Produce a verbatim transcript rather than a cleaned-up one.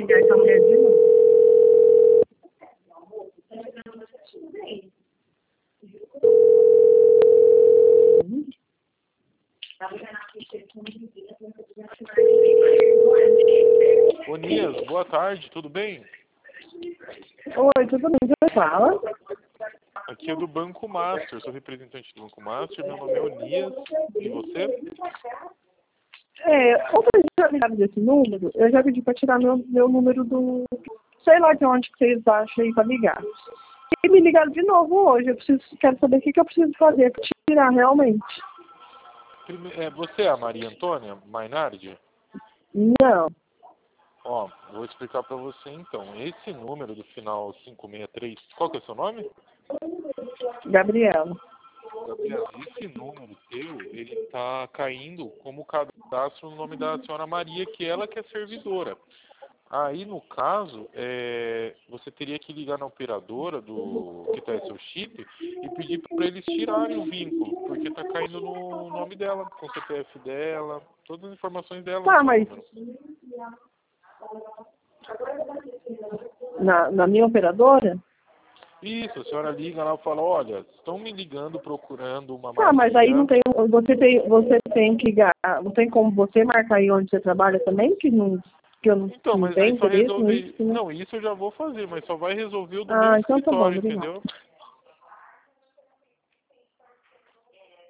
xingar essa mulher de novo. Ô Nias, boa tarde, tudo bem? Oi, tudo bem? Você fala? Aqui é do Banco Master, sou representante do Banco Master, meu nome é Onias, e você? É, outra vez eu ligado desse número, eu já pedi para tirar meu, meu número do... Sei lá de onde que vocês acham aí para ligar. E me ligaram de novo hoje, eu preciso, quero saber o que, que eu preciso fazer para tirar realmente. Prime- é, você é a Maria Antônia Mainardi? Não. Ó, vou explicar para você então. Esse número do final cinco seis três, qual que é o seu nome? Gabriela. Gabriel, esse número teu, ele tá caindo como cadastro no nome da senhora Maria, que ela que é servidora. Aí, no caso, é, você teria que ligar na operadora do que tá seu chip e pedir para eles tirarem o vínculo, porque tá caindo no nome dela, com o C P F dela, todas as informações dela no Tá, seu mas número. na, na minha operadora? Isso, a senhora liga lá e fala, olha, estão me ligando procurando uma Tá, mas aí não Maria. tem, você tem, você tem que ligar, não tem como você marcar aí onde você trabalha também, que não, que eu não, Então, não mas aí tenho só interesse resolver. nisso, né? Não, isso eu já vou fazer, mas só vai resolver o do meu Ah, então tá bom, escritório, obrigada. entendeu?